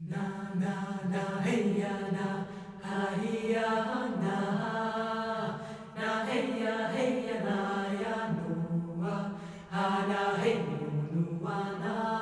Na na na hey ya na ha hi ya na na hey ya na ya no wa ha na hey no no wa na